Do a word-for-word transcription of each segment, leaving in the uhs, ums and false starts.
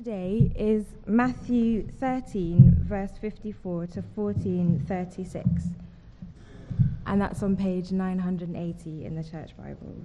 Today is Matthew thirteen, verse fifty-four to fourteen thirty-six, and that's on page nine hundred eighty in the Church Bibles.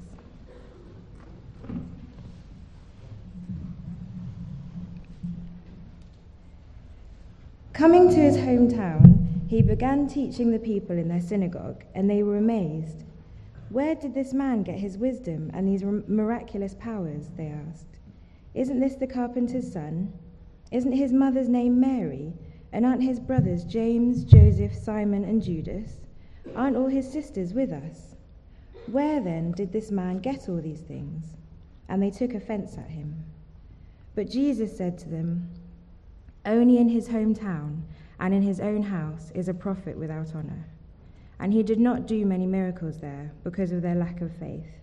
Coming to his hometown, he began teaching the people in their synagogue, and they were amazed. "Where did this man get his wisdom and these miraculous powers?" they asked. "Isn't this the carpenter's son? Isn't his mother's name Mary? And aren't his brothers James, Joseph, Simon, and Judas? Aren't all his sisters with us? Where then did this man get all these things?" And they took offense at him. But Jesus said to them, "Only in his hometown and in his own house is a prophet without honor." And he did not do many miracles there because of their lack of faith.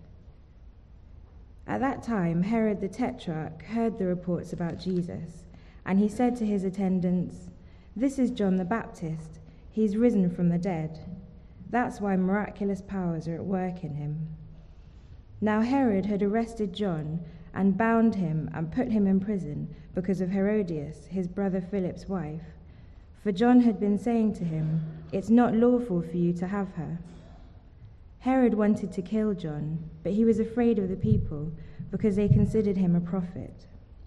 At that time, Herod the Tetrarch heard the reports about Jesus, and he said to his attendants, "This is John the Baptist. He's risen from the dead. That's why miraculous powers are at work in him." Now Herod had arrested John and bound him and put him in prison because of Herodias, his brother Philip's wife. For John had been saying to him, "It's not lawful for you to have her." Herod wanted to kill John, but he was afraid of the people because they considered him a prophet.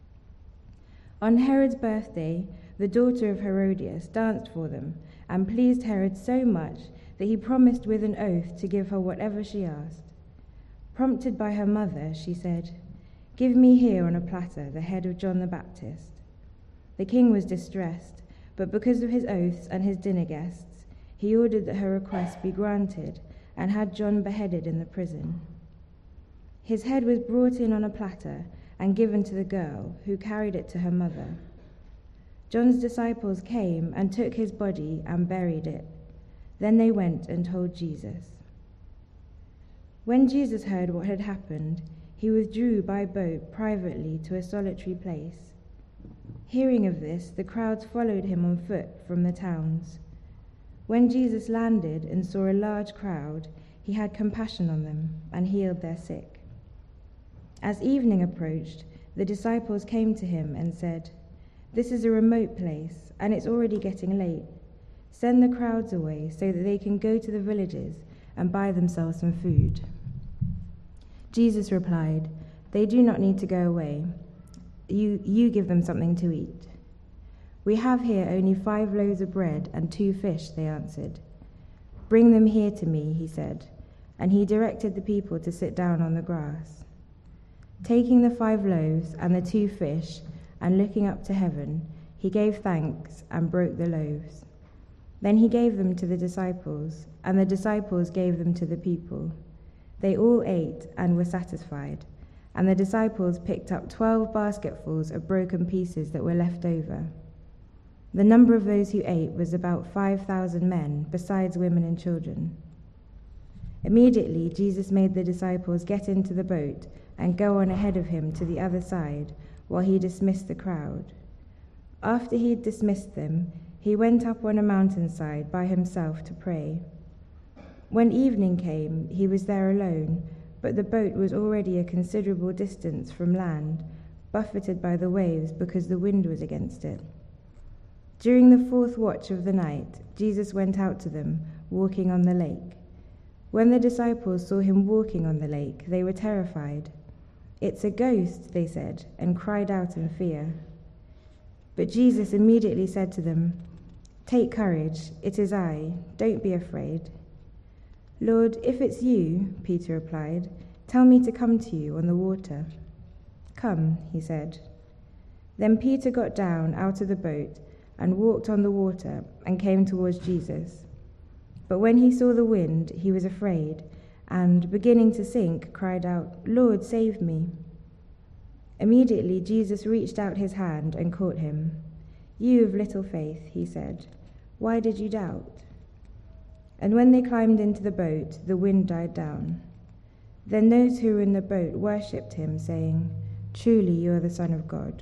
On Herod's birthday, the daughter of Herodias danced for them and pleased Herod so much that he promised with an oath to give her whatever she asked. Prompted by her mother, she said, "Give me here on a platter the head of John the Baptist." The king was distressed, but because of his oaths and his dinner guests, he ordered that her request be granted and had John beheaded in the prison. His head was brought in on a platter and given to the girl, who carried it to her mother. John's disciples came and took his body and buried it. Then they went and told Jesus. When Jesus heard what had happened, he withdrew by boat privately to a solitary place. Hearing of this, the crowds followed him on foot from the towns. When Jesus landed and saw a large crowd, he had compassion on them and healed their sick. As evening approached, the disciples came to him and said, "This is a remote place, and it's already getting late. Send the crowds away so that they can go to the villages and buy themselves some food." Jesus replied, "They do not need to go away. You, you give them something to eat." "We have here only five loaves of bread and two fish," they answered. "Bring them here to me," he said, and he directed the people to sit down on the grass. Taking the five loaves and the two fish, and looking up to heaven, he gave thanks and broke the loaves. Then he gave them to the disciples, and the disciples gave them to the people. They all ate and were satisfied, and the disciples picked up twelve basketfuls of broken pieces that were left over. The number of those who ate was about five thousand men, besides women and children. Immediately Jesus made the disciples get into the boat and go on ahead of him to the other side, while he dismissed the crowd. After he had dismissed them, he went up on a mountainside by himself to pray. When evening came, he was there alone, but the boat was already a considerable distance from land, buffeted by the waves because the wind was against it. During the fourth watch of the night, Jesus went out to them, walking on the lake. When the disciples saw him walking on the lake, they were terrified. "It's a ghost," they said, and cried out in fear. But Jesus immediately said to them, "Take courage, it is I, don't be afraid." "Lord, if it's you," Peter replied, "tell me to come to you on the water." "Come," he said. Then Peter got down out of the boat and walked on the water and came towards Jesus. But when he saw the wind, he was afraid, and, beginning to sink, cried out, "Lord, save me." Immediately Jesus reached out his hand and caught him. "You of little faith," he said, "why did you doubt?" And when they climbed into the boat, the wind died down. Then those who were in the boat worshipped him, saying, "Truly you are the Son of God."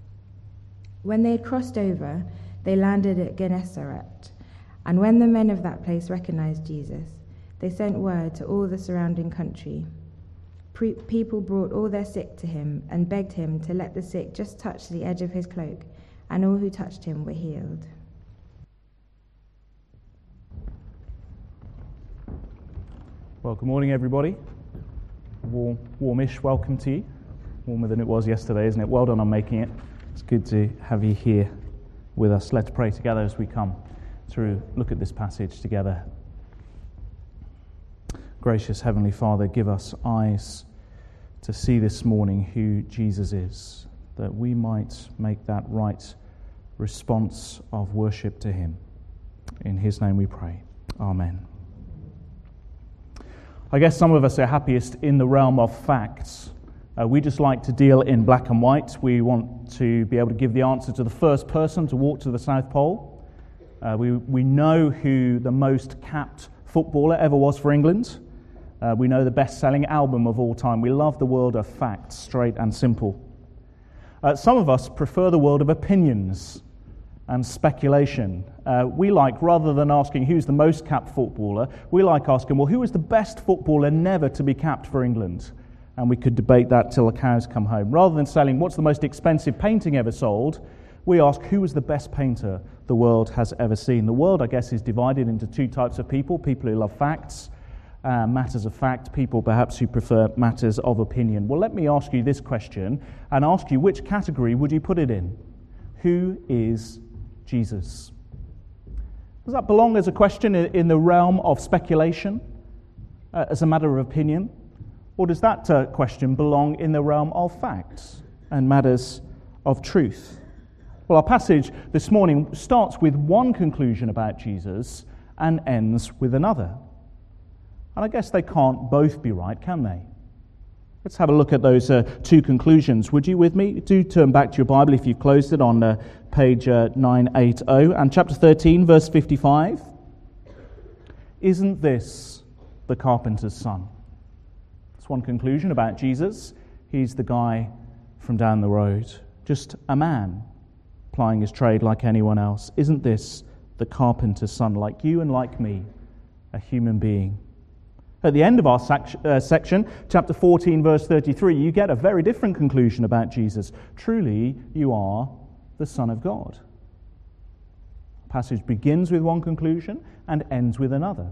When they had crossed over, they landed at Gennesaret, and when the men of that place recognized Jesus, they sent word to all the surrounding country. Pre- people brought all their sick to him and begged him to let the sick just touch the edge of his cloak, and all who touched him were healed. Well, good morning, everybody. Warm, warmish welcome to you. Warmer than it was yesterday, isn't it? Well done on making it. It's good to have you here with us. Let's pray together as we come through, look at this passage together. Gracious Heavenly Father, give us eyes to see this morning who Jesus is, that we might make that right response of worship to him. In his name we pray. Amen. I guess some of us are happiest in the realm of facts. Uh, we just like to deal in black and white. We want to be able to give the answer to the first person to walk to the South Pole. Uh, we, we know who the most capped footballer ever was for England. Uh, we know the best-selling album of all time. We love the world of facts, straight and simple. Uh, some of us prefer the world of opinions and speculation. Uh, we like, rather than asking who's the most capped footballer, we like asking, well, who is the best footballer never to be capped for England? And we could debate that till the cows come home. Rather than saying, what's the most expensive painting ever sold, we ask, who is the best painter the world has ever seen? The world, I guess, is divided into two types of people, people who love facts, Uh, matters of fact, people perhaps who prefer matters of opinion. Well, let me ask you this question and ask you, which category would you put it in? Who is Jesus? Does that belong as a question in the realm of speculation, uh, as a matter of opinion? Or does that uh, question belong in the realm of facts and matters of truth? Well, our passage this morning starts with one conclusion about Jesus and ends with another. And I guess they can't both be right, can they? Let's have a look at those uh, two conclusions. Would you with me? Do turn back to your Bible if you've closed it on uh, page uh, nine eighty and chapter thirteen, verse fifty-five. Isn't this the carpenter's son? That's one conclusion about Jesus. He's the guy from down the road, just a man plying his trade like anyone else. Isn't this the carpenter's son, like you and like me, a human being? At the end of our sec- uh, section, chapter fourteen, verse thirty-three, you get a very different conclusion about Jesus. Truly, you are the Son of God. The passage begins with one conclusion and ends with another.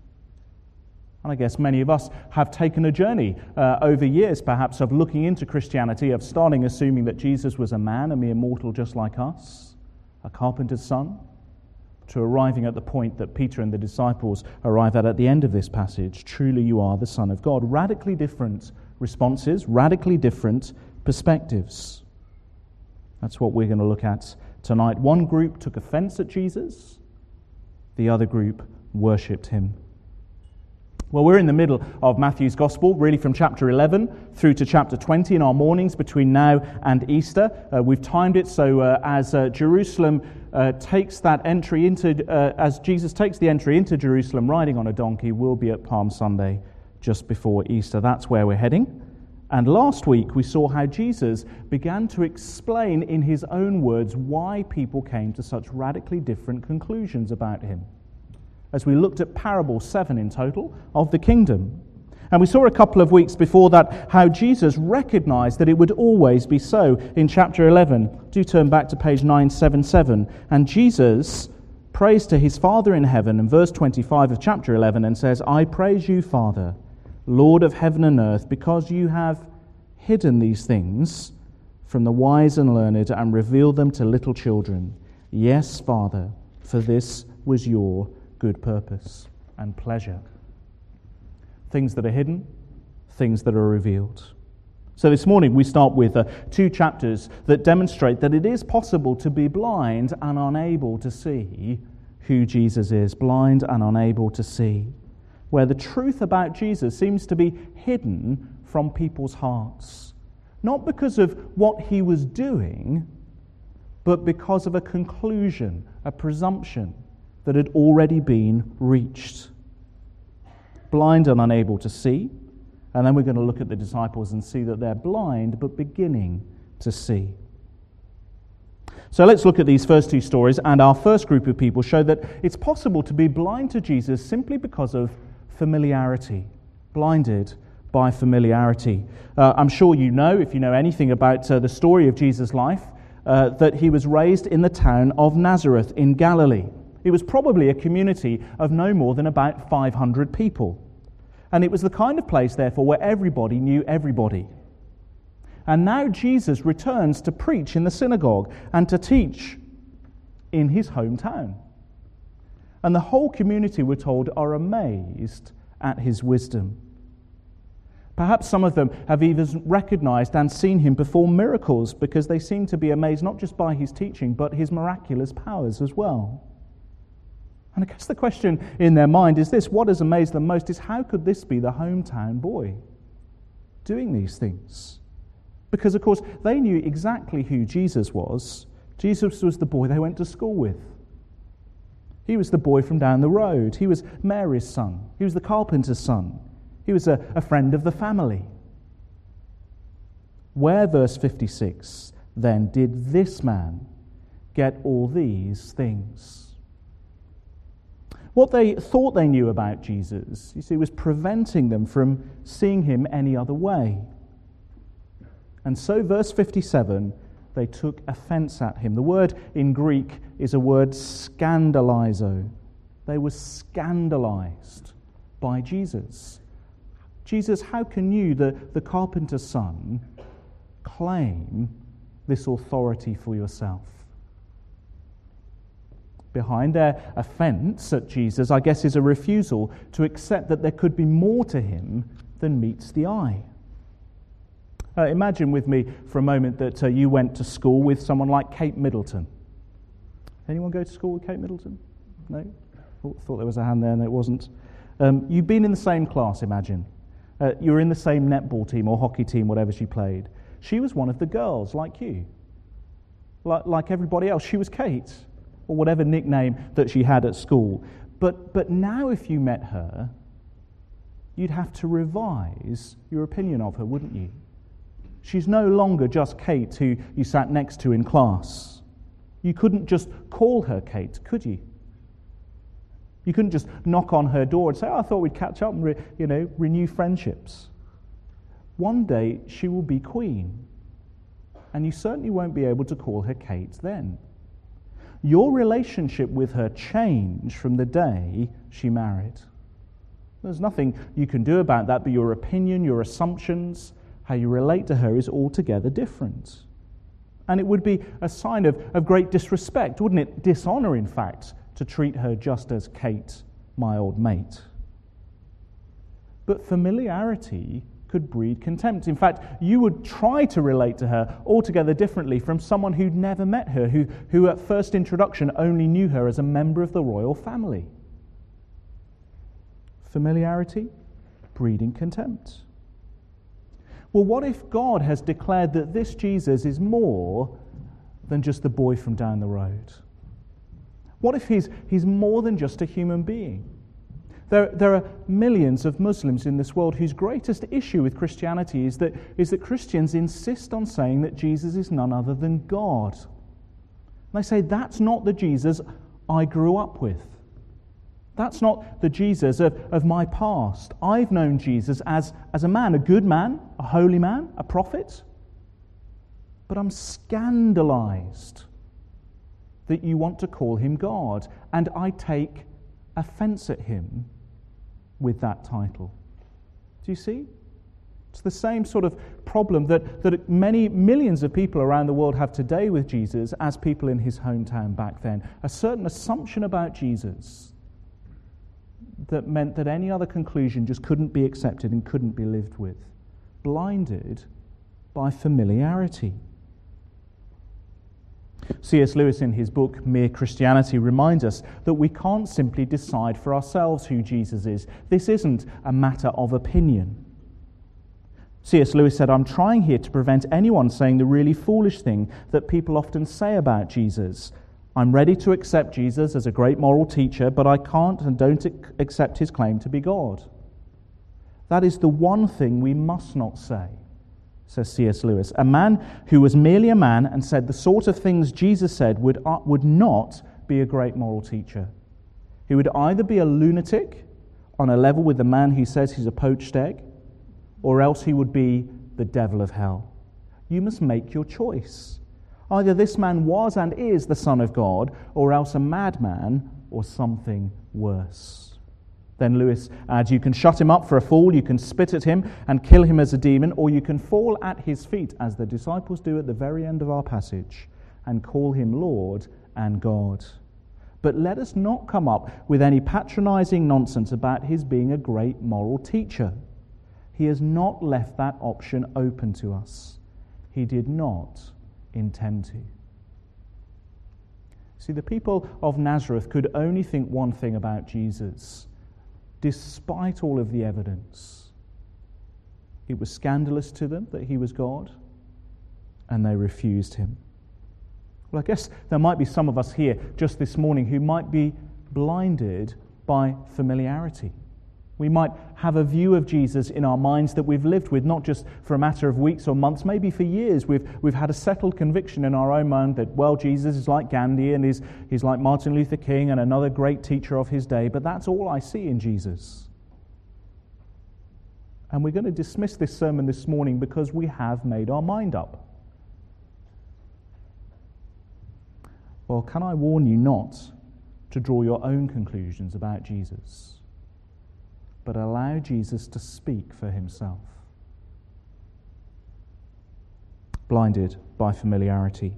And I guess many of us have taken a journey uh, over years, perhaps, of looking into Christianity, of starting assuming that Jesus was a man, a mere mortal just like us, a carpenter's son, to arriving at the point that Peter and the disciples arrive at at the end of this passage. Truly you are the Son of God. Radically different responses, radically different perspectives. That's what we're going to look at tonight. One group took offense at Jesus. The other group worshipped him. Well, we're in the middle of Matthew's Gospel, really from chapter eleven through to chapter twenty in our mornings between now and Easter. Uh, we've timed it so uh, as uh, Jerusalem uh, takes that entry into, uh, as Jesus takes the entry into Jerusalem riding on a donkey, we'll be at Palm Sunday just before Easter. That's where we're heading. And last week we saw how Jesus began to explain in his own words why people came to such radically different conclusions about him, as we looked at parable seven in total of the kingdom. And we saw a couple of weeks before that how Jesus recognized that it would always be so in chapter eleven. Do turn back to page nine seventy-seven. And Jesus prays to his Father in heaven in verse twenty-five of chapter eleven and says, I praise you, Father, Lord of heaven and earth, because you have hidden these things from the wise and learned and revealed them to little children. Yes, Father, for this was your good purpose and pleasure. Things that are hidden, things that are revealed. So this morning we start with uh, two chapters that demonstrate that it is possible to be blind and unable to see who Jesus is, blind and unable to see, where the truth about Jesus seems to be hidden from people's hearts, not because of what he was doing, but because of a conclusion, a presumption that had already been reached. Blind and unable to see, and then we're going to look at the disciples and see that they're blind but beginning to see. So let's look at these first two stories, and our first group of people show that it's possible to be blind to Jesus simply because of familiarity, blinded by familiarity. Uh, I'm sure you know, if you know anything about uh, the story of Jesus' life, uh, that he was raised in the town of Nazareth in Galilee. It was probably a community of no more than about five hundred people. And it was the kind of place, therefore, where everybody knew everybody. And now Jesus returns to preach in the synagogue and to teach in his hometown. And the whole community, we're told, are amazed at his wisdom. Perhaps some of them have even recognized and seen him perform miracles because they seem to be amazed not just by his teaching, but his miraculous powers as well. And I guess the question in their mind is this: what has amazed them most is, how could this be the hometown boy doing these things? Because, of course, they knew exactly who Jesus was. Jesus was the boy they went to school with. He was the boy from down the road. He was Mary's son. He was the carpenter's son. He was a, a friend of the family. Where, verse fifty-six, then did this man get all these things? What they thought they knew about Jesus, you see, was preventing them from seeing him any other way. And so, verse fifty-seven, they took offense at him. The word in Greek is a word scandalizo. They were scandalized by Jesus. Jesus, how can you, the, the carpenter's son, claim this authority for yourself? Behind their offense at Jesus, I guess, is a refusal to accept that there could be more to him than meets the eye. Uh, imagine with me for a moment that uh, you went to school with someone like Kate Middleton. Anyone go to school with Kate Middleton? No? Oh, thought there was a hand there, and it wasn't. Um, you've been in the same class, imagine. Uh, you were in the same netball team or hockey team, whatever she played. She was one of the girls, like you. Like, like everybody else. She was Kate, or whatever nickname that she had at school. But, but now if you met her, you'd have to revise your opinion of her, wouldn't you? She's no longer just Kate who you sat next to in class. You couldn't just call her Kate, could you? You couldn't just knock on her door and say, oh, I thought we'd catch up and re- you know, renew friendships. One day she will be queen, and you certainly won't be able to call her Kate then. Your relationship with her changed from the day she married. There's nothing you can do about that, but your opinion, your assumptions, how you relate to her is altogether different. And it would be a sign of, of great disrespect, wouldn't it? Dishonor, in fact, to treat her just as Kate, my old mate. But familiarity could breed contempt. In fact, you would try to relate to her altogether differently from someone who'd never met her, who, who at first introduction only knew her as a member of the royal family. Familiarity breeding contempt. Well, what if God has declared that this Jesus is more than just the boy from down the road? What if he's, he's more than just a human being? There, there are millions of Muslims in this world whose greatest issue with Christianity is that, is that Christians insist on saying that Jesus is none other than God. And they say, that's not the Jesus I grew up with. That's not the Jesus of, of my past. I've known Jesus as, as a man, a good man, a holy man, a prophet. But I'm scandalized that you want to call him God, and I take offense at him with that title. Do you see? It's the same sort of problem that, that many millions of people around the world have today with Jesus as people in his hometown back then. A certain assumption about Jesus that meant that any other conclusion just couldn't be accepted and couldn't be lived with. Blinded by familiarity. C S Lewis, in his book Mere Christianity, reminds us that we can't simply decide for ourselves who Jesus is. This isn't a matter of opinion. C S Lewis said, I'm trying here to prevent anyone saying the really foolish thing that people often say about Jesus. I'm ready to accept Jesus as a great moral teacher, but I can't and don't accept his claim to be God. That is the one thing we must not say, says C S Lewis. A man who was merely a man and said the sort of things Jesus said would, uh, would not be a great moral teacher. He would either be a lunatic on a level with the man who says he's a poached egg, or else he would be the devil of hell. You must make your choice. Either this man was and is the Son of God, or else a madman, or something worse. Then Lewis adds, you can shut him up for a fool, you can spit at him and kill him as a demon, or you can fall at his feet, as the disciples do at the very end of our passage, and call him Lord and God. But let us not come up with any patronizing nonsense about his being a great moral teacher. He has not left that option open to us. He did not intend to. See, the people of Nazareth could only think one thing about Jesus, despite all of the evidence. It was scandalous to them that he was God, and they refused him. Well, I guess there might be some of us here just this morning who might be blinded by familiarity. We might have a view of Jesus in our minds that we've lived with, not just for a matter of weeks or months, maybe for years. We've we've had a settled conviction in our own mind that, well, Jesus is like Gandhi and he's, he's like Martin Luther King and another great teacher of his day, but that's all I see in Jesus. And we're going to dismiss this sermon this morning because we have made our mind up. Well, can I warn you not to draw your own conclusions about Jesus, but allow Jesus to speak for himself? Blinded by familiarity.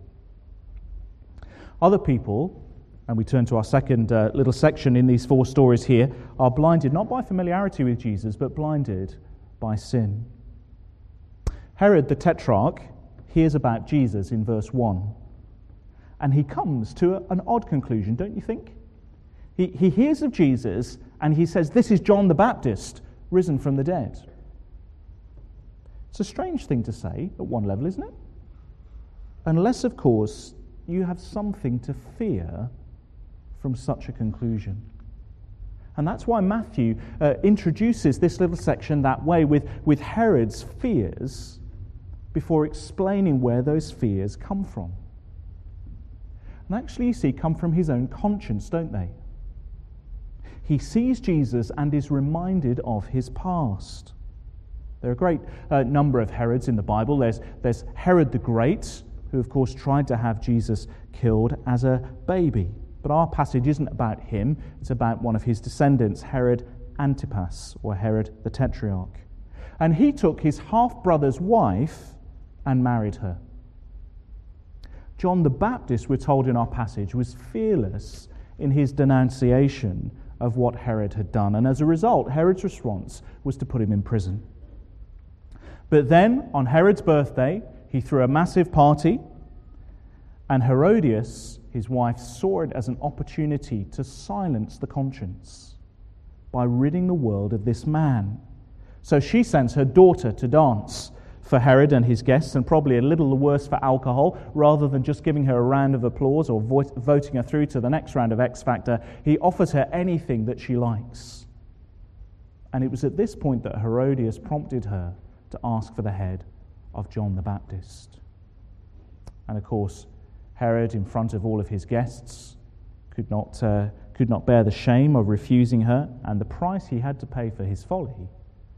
Other people, and we turn to our second uh, little section in these four stories here, are blinded not by familiarity with Jesus, but blinded by sin. Herod the Tetrarch hears about Jesus in verse one, and he comes to a, an odd conclusion, don't you think? He, he hears of Jesus, and he says, this is John the Baptist, risen from the dead. It's a strange thing to say at one level, isn't it? Unless, of course, you have something to fear from such a conclusion. And that's why Matthew uh, introduces this little section that way, with, with Herod's fears, before explaining where those fears come from. And actually, you see, come from his own conscience, don't they? He sees Jesus and is reminded of his past. There are a great uh, number of Herods in the Bible. There's, there's Herod the Great, who of course tried to have Jesus killed as a baby. But our passage isn't about him. It's about one of his descendants, Herod Antipas, or Herod the Tetrarch. And he took his half-brother's wife and married her. John the Baptist, we're told in our passage, was fearless in his denunciation of what Herod had done. And as a result, Herod's response was to put him in prison. But then, on Herod's birthday, he threw a massive party, and Herodias, his wife, saw it as an opportunity to silence the conscience by ridding the world of this man. So she sends her daughter to dance for Herod and his guests, and probably a little the worse for alcohol. Rather than just giving her a round of applause or vo- voting her through to the next round of X Factor, he offers her anything that she likes. And it was at this point that Herodias prompted her to ask for the head of John the Baptist. And of course, Herod, in front of all of his guests, could not, uh, could not bear the shame of refusing her, and the price he had to pay for his folly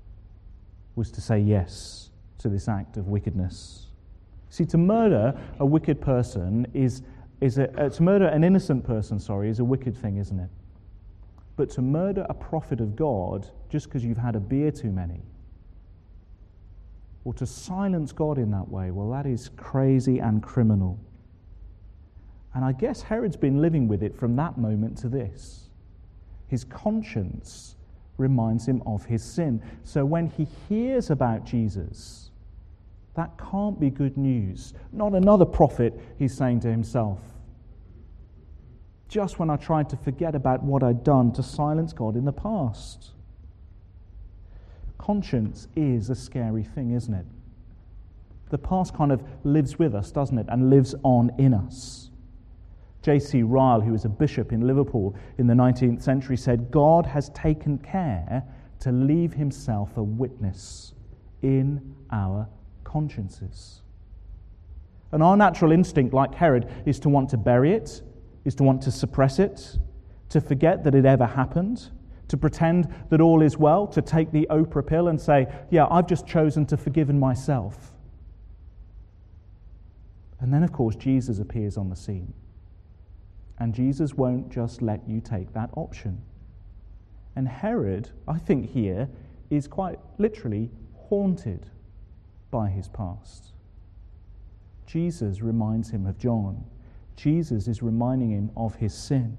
was to say yes to this act of wickedness. See, to murder a wicked person is, is a, uh, to murder an innocent person, sorry, is a wicked thing, isn't it? But to murder a prophet of God just because you've had a beer too many, or to silence God in that way, well, that is crazy and criminal. And I guess Herod's been living with it from that moment to this. His conscience reminds him of his sin. So when he hears about Jesus, that can't be good news. Not another prophet, he's saying to himself. Just when I tried to forget about what I'd done to silence God in the past. Conscience is a scary thing, isn't it? The past kind of lives with us, doesn't it? And lives on in us. J C Ryle, who was a bishop in Liverpool in the nineteenth century, said, God has taken care to leave himself a witness in our consciences. And our natural instinct, like Herod, is to want to bury it, is to want to suppress it, to forget that it ever happened, To pretend that all is well, to take the Oprah pill and say, yeah, I've just chosen to forgive myself. And then, of course, Jesus appears on the scene. And Jesus won't just let you take that option. And Herod, I think here, is quite literally haunted by his past. Jesus reminds him of John. Jesus is reminding him of his sin.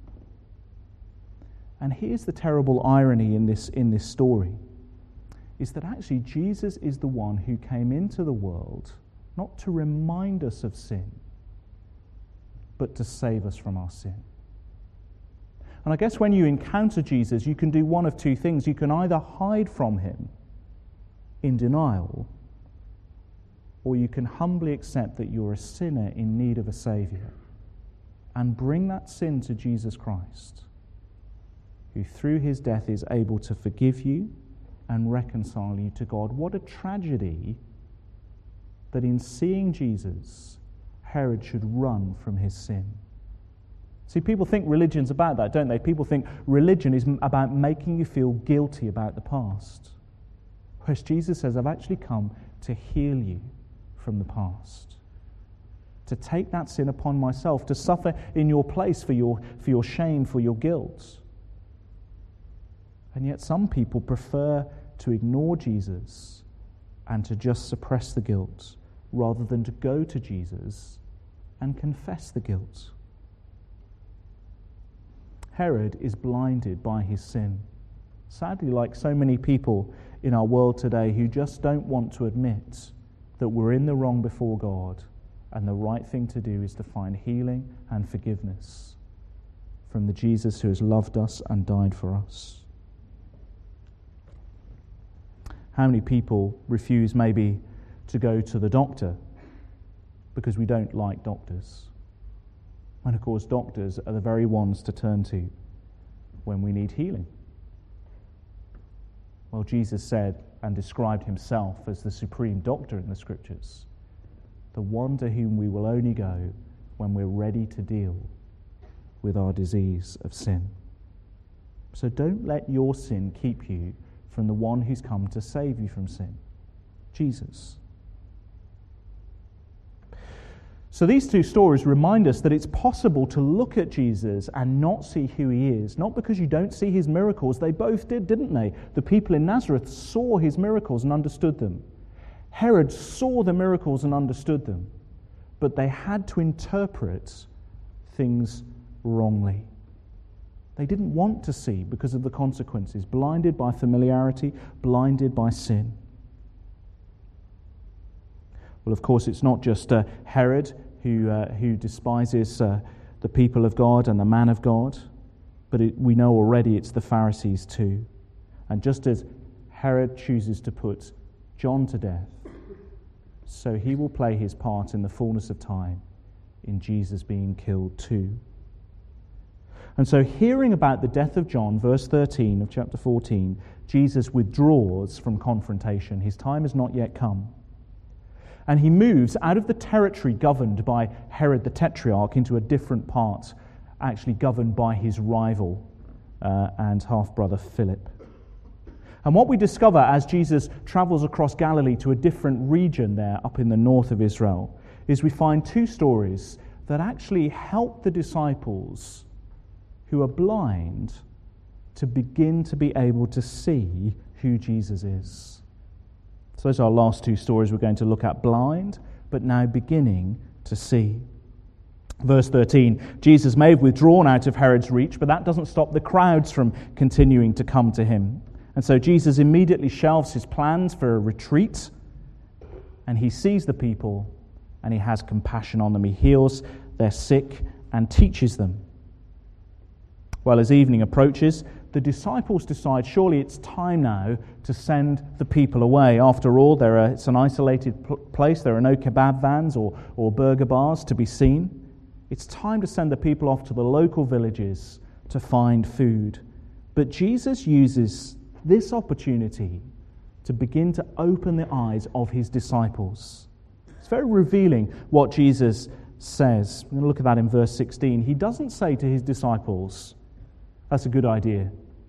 And here's the terrible irony in this, in this story, is that actually Jesus is the one who came into the world not to remind us of sin, but to save us from our sin. And I guess when you encounter Jesus, you can do one of two things. You can either hide from him in denial, or you can humbly accept that you're a sinner in need of a Saviour and bring that sin to Jesus Christ, who through his death is able to forgive you and reconcile you to God. What a tragedy that in seeing Jesus, Herod should run from his sin. See, people think religion's about that, don't they? People think religion is about making you feel guilty about the past. Whereas Jesus says, I've actually come to heal you from the past, to take that sin upon myself, to suffer in your place for your, for your shame, for your guilt. And yet some people prefer to ignore Jesus and to just suppress the guilt rather than to go to Jesus and confess the guilt. Herod is blinded by his sin. Sadly, like so many people in our world today who just don't want to admit that we're in the wrong before God, and the right thing to do is to find healing and forgiveness from the Jesus who has loved us and died for us. How many people refuse maybe to go to the doctor because we don't like doctors? And of course, doctors are the very ones to turn to when we need healing. Well, Jesus said and described himself as the supreme doctor in the Scriptures, the one to whom we will only go when we're ready to deal with our disease of sin. So don't let your sin keep you from the one who's come to save you from sin, Jesus. So these two stories remind us that it's possible to look at Jesus and not see who he is. Not because you don't see his miracles. They both did, didn't they? The people in Nazareth saw his miracles and understood them. Herod saw the miracles and understood them. But they had to interpret things wrongly. They didn't want to see because of the consequences. Blinded by familiarity, blinded by sin. Well, of course, it's not just uh, Herod who uh, who despises uh, the people of God and the man of God, but it, we know already it's the Pharisees too. And just as Herod chooses to put John to death, so he will play his part in the fullness of time in Jesus being killed too. And so hearing about the death of John, verse thirteen of chapter fourteen, Jesus withdraws from confrontation. His time has not yet come. And he moves out of the territory governed by Herod the Tetrarch into a different part, actually governed by his rival uh, and half-brother Philip. And what we discover as Jesus travels across Galilee to a different region there up in the north of Israel is we find two stories that actually help the disciples who are blind to begin to be able to see who Jesus is. So those are our last two stories we're going to look at, blind, but now beginning to see. Verse thirteen, Jesus may have withdrawn out of Herod's reach, but that doesn't stop the crowds from continuing to come to him. And so Jesus immediately shelves his plans for a retreat, and he sees the people, and he has compassion on them. He heals their sick and teaches them. Well, as evening approaches, the disciples decide surely it's time now to send the people away. After all, there are, it's an isolated pl- place. There are no kebab vans or, or burger bars to be seen. It's time to send the people off to the local villages to find food. But Jesus uses this opportunity to begin to open the eyes of his disciples. It's very revealing what Jesus says. We're going to look at that in verse sixteen. He doesn't say to his disciples, that's a good idea.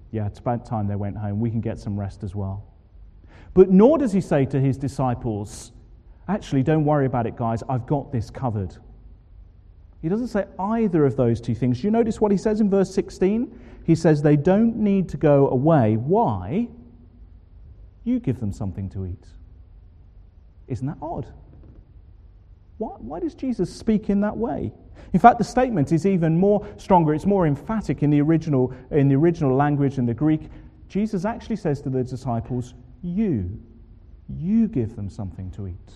Yeah, it's about time they went home. We can get some rest as well. But nor does he say to his disciples, actually, don't worry about it, guys. I've got this covered. He doesn't say either of those two things. Do you notice what he says in verse sixteen? He says they don't need to go away. Why? You give them something to eat. Isn't that odd? Why, why does Jesus speak in that way? In fact, the statement is even more stronger. It's more emphatic in the original, in the original language, in the Greek. Jesus actually says to the disciples, you, you give them something to eat.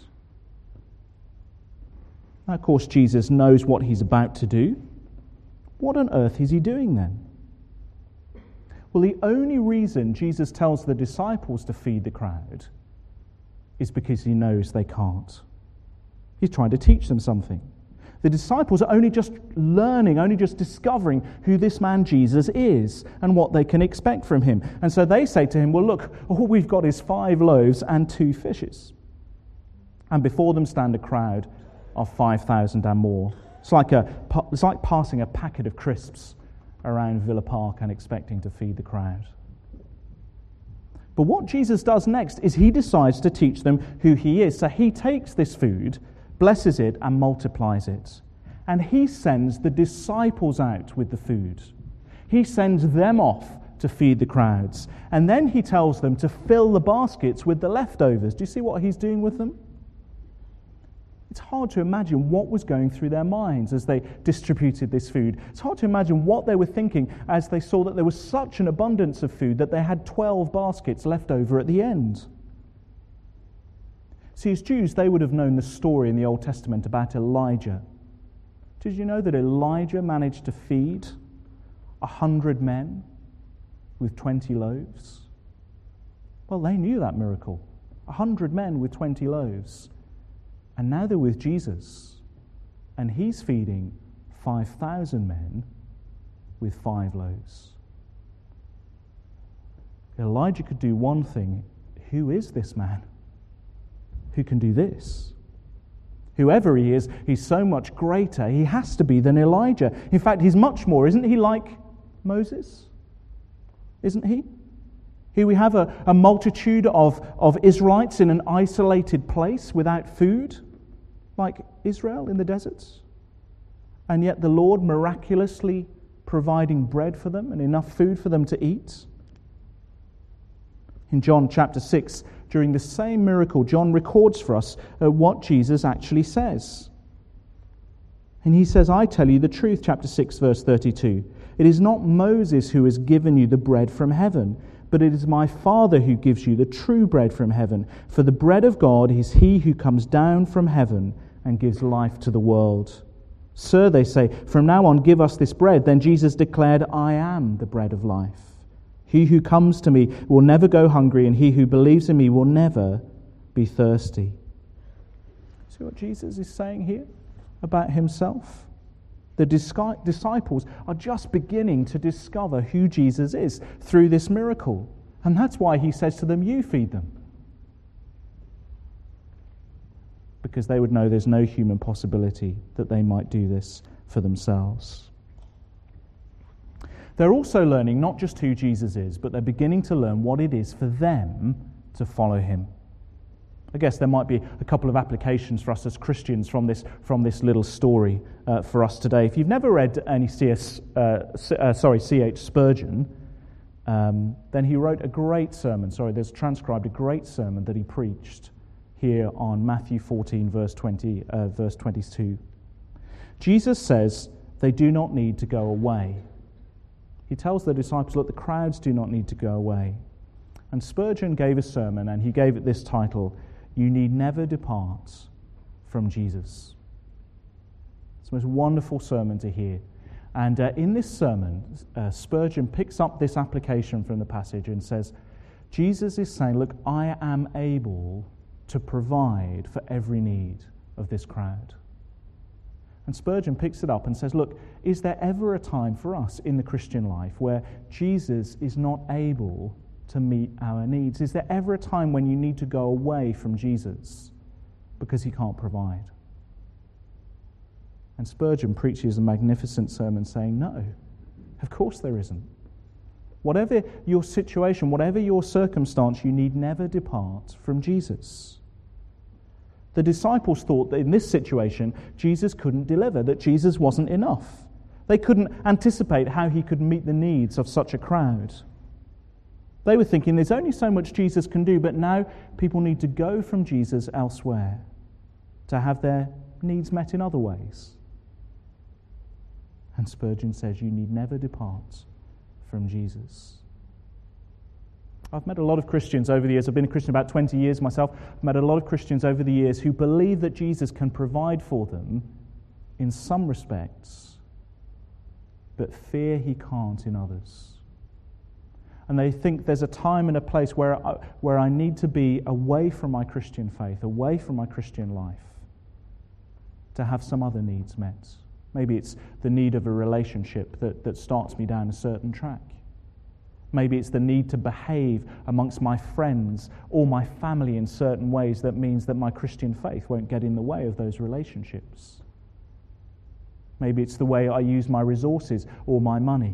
Now, of course, Jesus knows what he's about to do. What on earth is he doing then? Well, the only reason Jesus tells the disciples to feed the crowd is because he knows they can't. He's trying to teach them something. The disciples are only just learning, only just discovering who this man Jesus is and what they can expect from him. And so they say to him, well, look, all we've got is five loaves and two fishes. And before them stand a crowd of five thousand and more. It's like, a, it's like passing a packet of crisps around Villa Park and expecting to feed the crowd. But what Jesus does next is he decides to teach them who he is. So he takes this food, blesses it, and multiplies it. And he sends the disciples out with the food. He sends them off to feed the crowds. And then he tells them to fill the baskets with the leftovers. Do you see what he's doing with them? It's hard to imagine what was going through their minds as they distributed this food. It's hard to imagine what they were thinking as they saw that there was such an abundance of food that they had twelve baskets left over at the end. See, as Jews, they would have known the story in the Old Testament about Elijah. Did you know that Elijah managed to feed a hundred men with twenty loaves? Well, they knew that miracle. A hundred men with twenty loaves. And now they're with Jesus, and he's feeding five thousand men with five loaves. Elijah could do one thing. Who is this man who can do this? Whoever he is, he's so much greater. He has to be than Elijah. In fact, he's much more. Isn't he like Moses? Isn't he? Here we have a, a multitude of, of Israelites in an isolated place without food, like Israel in the deserts. And yet the Lord miraculously providing bread for them and enough food for them to eat. In John chapter six, during the same miracle, John records for us uh, what Jesus actually says. And he says, I tell you the truth, chapter six, verse thirty-two. It is not Moses who has given you the bread from heaven, but it is my Father who gives you the true bread from heaven. For the bread of God is he who comes down from heaven and gives life to the world. Sir, they say, from now on give us this bread. Then Jesus declared, I am the bread of life. He who comes to me will never go hungry, and he who believes in me will never be thirsty. See what Jesus is saying here about himself? The disciples are just beginning to discover who Jesus is through this miracle. And that's why he says to them, you feed them. Because they would know there's no human possibility that they might do this for themselves. They're also learning not just who Jesus is, but they're beginning to learn what it is for them to follow him. I guess there might be a couple of applications for us as Christians from this from this little story uh, for us today. If you've never read any C S, uh, uh, sorry, C H Spurgeon, um, then he wrote a great sermon. Sorry, there's transcribed a great sermon that he preached here on Matthew fourteen, verse twenty, uh, verse twenty-two. Jesus says they do not need to go away. He tells the disciples, look, the crowds do not need to go away. And Spurgeon gave a sermon, and he gave it this title: You need never depart from Jesus. It's the most wonderful sermon to hear. And uh, in this sermon, uh, Spurgeon picks up this application from the passage and says, Jesus is saying, look, I am able to provide for every need of this crowd. And Spurgeon picks it up and says, look, is there ever a time for us in the Christian life where Jesus is not able to meet our needs? Is there ever a time when you need to go away from Jesus because he can't provide? And Spurgeon preaches a magnificent sermon saying, no, of course there isn't. Whatever your situation, whatever your circumstance, you need never depart from Jesus. The disciples thought that in this situation, Jesus couldn't deliver, that Jesus wasn't enough. They couldn't anticipate how he could meet the needs of such a crowd. They were thinking there's only so much Jesus can do, but now people need to go from Jesus elsewhere to have their needs met in other ways. And Spurgeon says you need never depart from Jesus. I've met a lot of Christians over the years. I've been a Christian about twenty years myself. I've met a lot of Christians over the years who believe that Jesus can provide for them in some respects, but fear he can't in others. And they think there's a time and a place where I, where I need to be away from my Christian faith, away from my Christian life, to have some other needs met. Maybe it's the need of a relationship that, that starts me down a certain track. Maybe it's the need to behave amongst my friends or my family in certain ways that means that my Christian faith won't get in the way of those relationships. Maybe it's the way I use my resources or my money.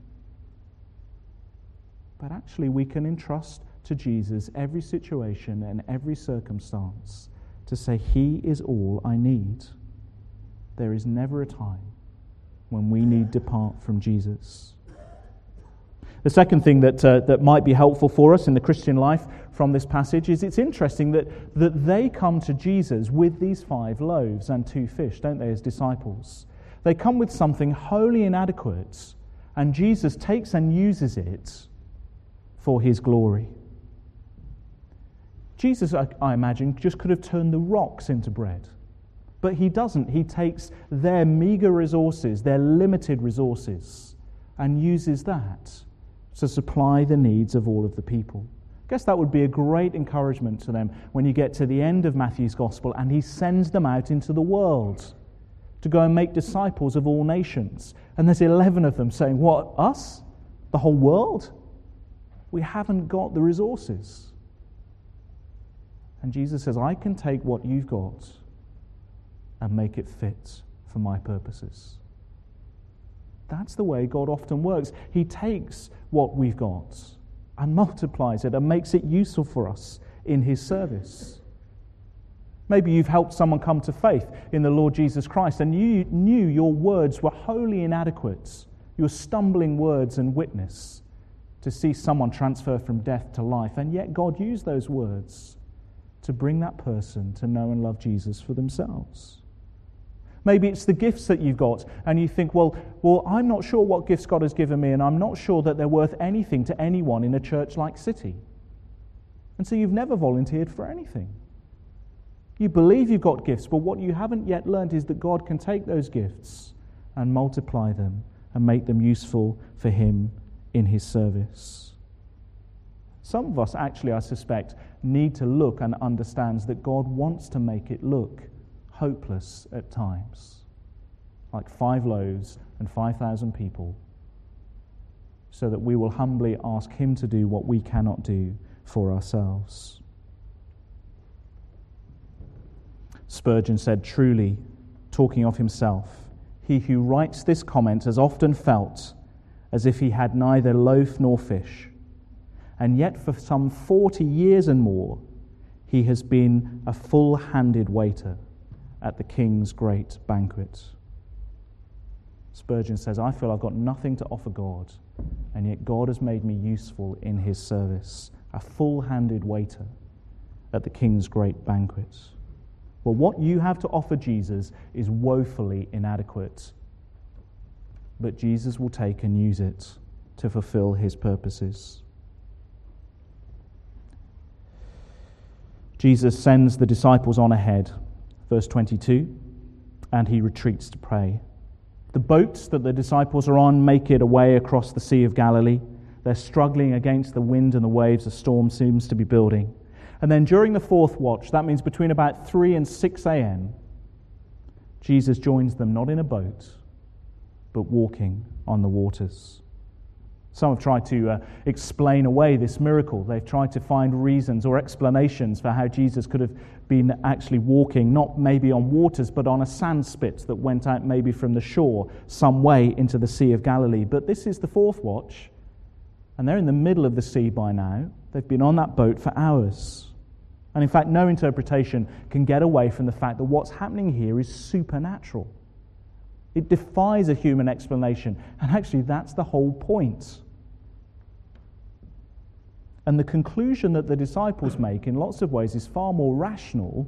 But actually we can entrust to Jesus every situation and every circumstance to say, he is all I need. There is never a time when we need depart from Jesus. The second thing that uh, that might be helpful for us in the Christian life from this passage is it's interesting that, that they come to Jesus with these five loaves and two fish, don't they, as disciples? They come with something wholly inadequate, and Jesus takes and uses it for his glory. Jesus, I, I imagine, just could have turned the rocks into bread. But he doesn't. He takes their meager resources, their limited resources, and uses that to supply the needs of all of the people. I guess that would be a great encouragement to them when you get to the end of Matthew's Gospel and he sends them out into the world to go and make disciples of all nations. And there's eleven of them saying, what, us? The whole world? We haven't got the resources. And Jesus says, I can take what you've got and make it fit for my purposes. That's the way God often works. He takes what we've got and multiplies it and makes it useful for us in his service. Maybe you've helped someone come to faith in the Lord Jesus Christ and you knew your words were wholly inadequate, your stumbling words and witness to see someone transfer from death to life, and yet God used those words to bring that person to know and love Jesus for themselves. Maybe it's the gifts that you've got, and you think, well, well, I'm not sure what gifts God has given me, and I'm not sure that they're worth anything to anyone in a church like City. And so you've never volunteered for anything. You believe you've got gifts, but what you haven't yet learned is that God can take those gifts and multiply them and make them useful for him in his service. Some of us actually, I suspect, need to look and understand that God wants to make it look hopeless at times, like five loaves and five thousand people, so that we will humbly ask him to do what we cannot do for ourselves. Spurgeon said, truly, talking of himself, he who writes this comment has often felt as if he had neither loaf nor fish, and yet for some forty years and more he has been a full-handed waiter at the King's great banquet. Spurgeon says, I feel I've got nothing to offer God, and yet God has made me useful in his service, a full-handed waiter at the King's great banquet. Well, what you have to offer Jesus is woefully inadequate, but Jesus will take and use it to fulfill his purposes. Jesus sends the disciples on ahead, verse twenty-two, and he retreats to pray. The boats that the disciples are on make it away across the Sea of Galilee. They're struggling against the wind and the waves. A storm seems to be building. And then during the fourth watch, that means between about three and six a.m., Jesus joins them not in a boat, but walking on the waters. Some have tried to uh, explain away this miracle. They've tried to find reasons or explanations for how Jesus could have been actually walking, not maybe on waters, but on a sand spit that went out maybe from the shore some way into the Sea of Galilee. But this is the fourth watch, And they're in the middle of the sea by now. They've been on that boat for hours. And in fact, no interpretation can get away from the fact that what's happening here is supernatural. It defies a human explanation. And actually, that's the whole point. And the conclusion that the disciples make in lots of ways is far more rational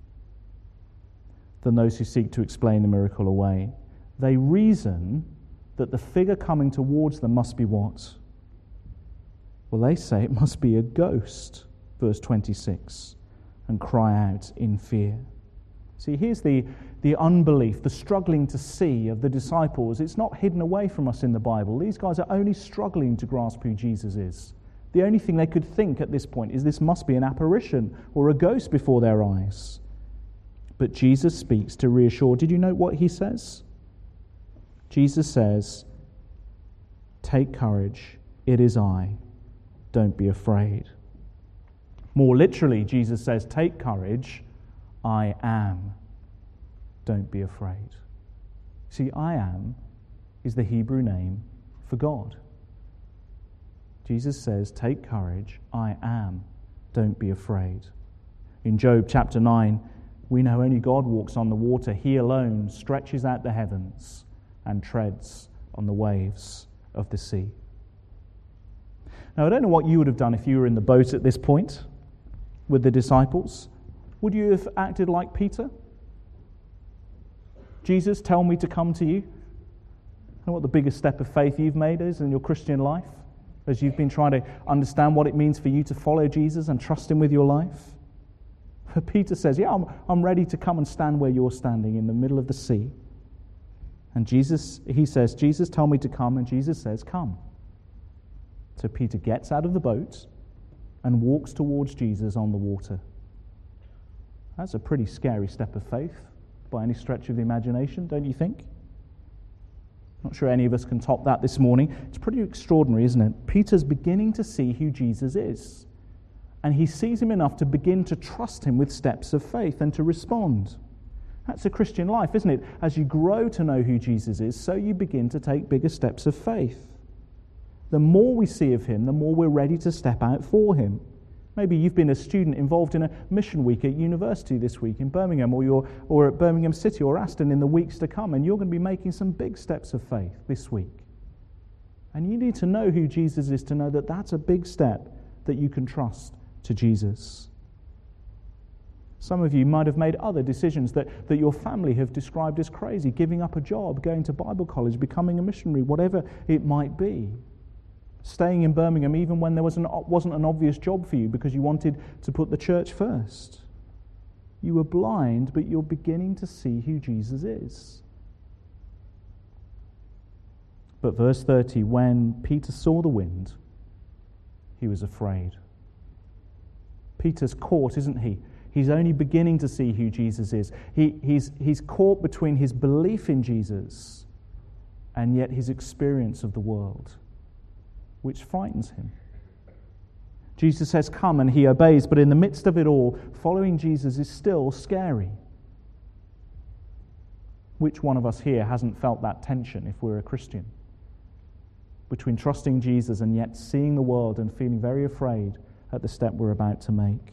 than those who seek to explain the miracle away. They reason that the figure coming towards them must be what? Well, they say it must be a ghost, verse twenty-six, and cry out in fear. See, here's the, the unbelief, the struggling to see of the disciples. It's not hidden away from us in the Bible. These guys are only struggling to grasp who Jesus is. The only thing they could think at this point is this must be an apparition or a ghost before their eyes. But Jesus speaks to reassure. Did you note what he says? Jesus says, "Take courage, it is I. Don't be afraid." More literally, Jesus says, "Take courage, I am. Don't be afraid." See, I am is the Hebrew name for God. Jesus says, "Take courage, I am. Don't be afraid." In Job chapter nine, we know only God walks on the water. He alone stretches out the heavens and treads on the waves of the sea. Now, I don't know what you would have done if you were in the boat at this point with the disciples. Would you have acted like Peter? Jesus, tell me to come to you. I know what the biggest step of faith you've made is in your Christian life, as you've been trying to understand what it means for you to follow Jesus and trust him with your life. But Peter says, yeah, I'm, I'm ready to come and stand where you're standing in the middle of the sea. And Jesus, he says, Jesus, tell me to come. And Jesus says, come. So Peter gets out of the boat and walks towards Jesus on the water. That's a pretty scary step of faith by any stretch of the imagination, don't you think? Not sure any of us can top that this morning. It's pretty extraordinary, isn't it? Peter's beginning to see who Jesus is. And he sees him enough to begin to trust him with steps of faith and to respond. That's a Christian life, isn't it? As you grow to know who Jesus is, so you begin to take bigger steps of faith. The more we see of him, the more we're ready to step out for him. Maybe you've been a student involved in a mission week at university this week in Birmingham, or you're or at Birmingham City or Aston in the weeks to come, and you're going to be making some big steps of faith this week. And you need to know who Jesus is to know that that's a big step that you can trust to Jesus. Some of you might have made other decisions that, that your family have described as crazy, giving up a job, going to Bible college, becoming a missionary, whatever it might be. Staying in Birmingham even when there was an, wasn't an obvious job for you because you wanted to put the church first. You were blind, but you're beginning to see who Jesus is. But verse thirty, when Peter saw the wind, he was afraid. Peter's caught, isn't he? He's only beginning to see who Jesus is. He, he's, he's caught between his belief in Jesus and yet his experience of the world, which frightens him. Jesus says, come, and he obeys, but in the midst of it all, following Jesus is still scary. Which one of us here hasn't felt that tension if we're a Christian? Between trusting Jesus and yet seeing the world and feeling very afraid at the step we're about to make.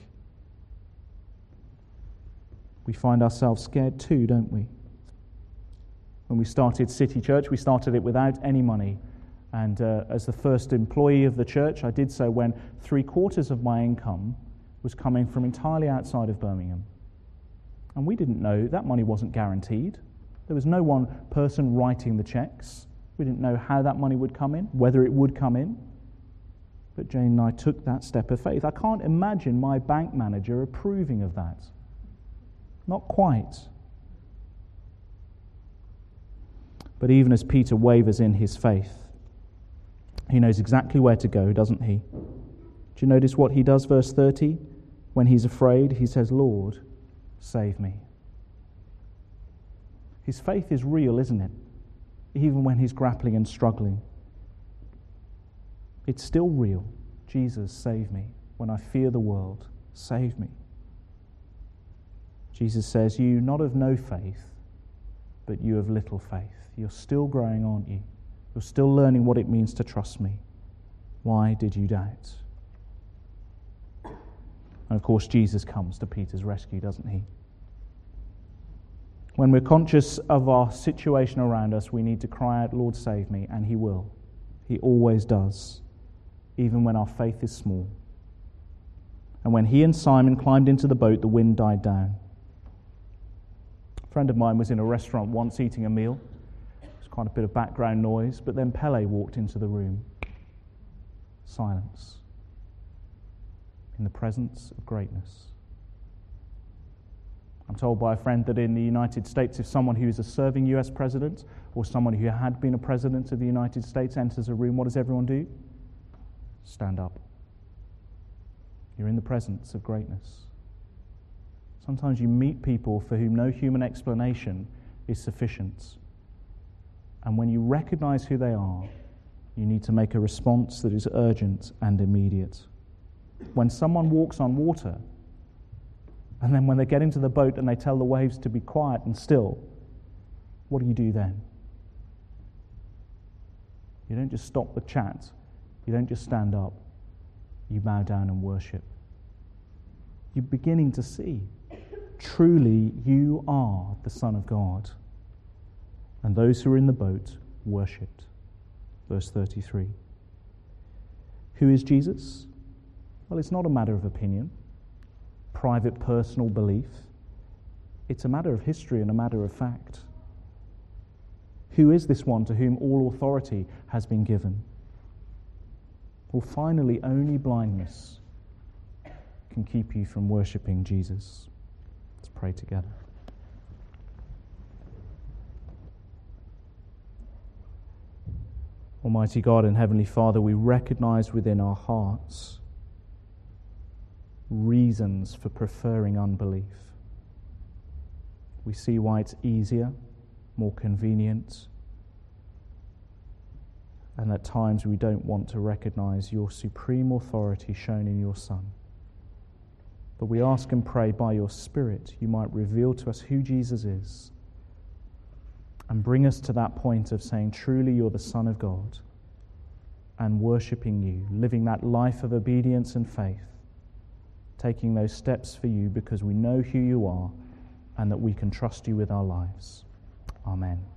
We find ourselves scared too, don't we? When we started City Church, we started it without any money. And uh, as the first employee of the church, I did so when three quarters of my income was coming from entirely outside of Birmingham. And we didn't know that money wasn't guaranteed. There was no one person writing the checks. We didn't know how that money would come in, whether it would come in. But Jane and I took that step of faith. I can't imagine my bank manager approving of that. Not quite. But even as Peter wavers in his faith, he knows exactly where to go, doesn't he? Do you notice what he does, verse thirty? When he's afraid, he says, Lord, save me. His faith is real, isn't it? Even when he's grappling and struggling. It's still real. Jesus, save me. When I fear the world, save me. Jesus says, you not of no faith, but you of little faith. You're still growing, aren't you? You're still learning what it means to trust me. Why did you doubt? And of course, Jesus comes to Peter's rescue, doesn't he? When we're conscious of our situation around us, we need to cry out, Lord, save me, and he will. He always does, even when our faith is small. And when he and Simon climbed into the boat, the wind died down. A friend of mine was in a restaurant once eating a meal. There was quite a bit of background noise, but then Pele walked into the room. Silence. In the presence of greatness. I'm told by a friend that in the United States, if someone who is a serving U S president or someone who had been a president of the United States enters a room, what does everyone do? Stand up. You're in the presence of greatness. Sometimes you meet people for whom no human explanation is sufficient. And when you recognize who they are, you need to make a response that is urgent and immediate. When someone walks on water, and then when they get into the boat and they tell the waves to be quiet and still, what do you do then? You don't just stop the chat. You don't just stand up. You bow down and worship. You're beginning to see, truly you are the Son of God. And those who are in the boat worshipped. Verse thirty-three. Who is Jesus? Well, it's not a matter of opinion, private personal belief. It's a matter of history and a matter of fact. Who is this one to whom all authority has been given? Well, finally, only blindness can keep you from worshipping Jesus. Let's pray together. Almighty God and Heavenly Father, we recognize within our hearts reasons for preferring unbelief. We see why it's easier, more convenient, and at times we don't want to recognize your supreme authority shown in your Son. But we ask and pray by your Spirit you might reveal to us who Jesus is and bring us to that point of saying, truly you're the Son of God, and worshipping you, living that life of obedience and faith, taking those steps for you because we know who you are and that we can trust you with our lives. Amen.